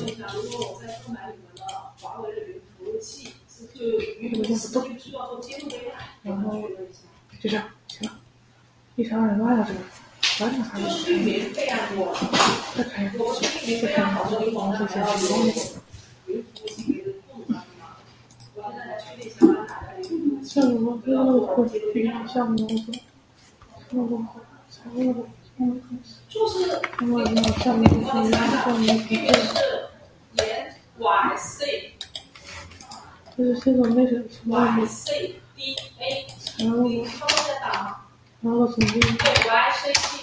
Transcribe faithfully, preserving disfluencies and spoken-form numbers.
这个用不动，然后就这样行了。一条人挖到这个，完全还是再开一个，再开一个，然后再加光一个。项目公司会比项目公司，项目公司，财务部，项目公司，另外一个项目公司，项目公司。就是现在那个什么问题，财务部，然后总经理。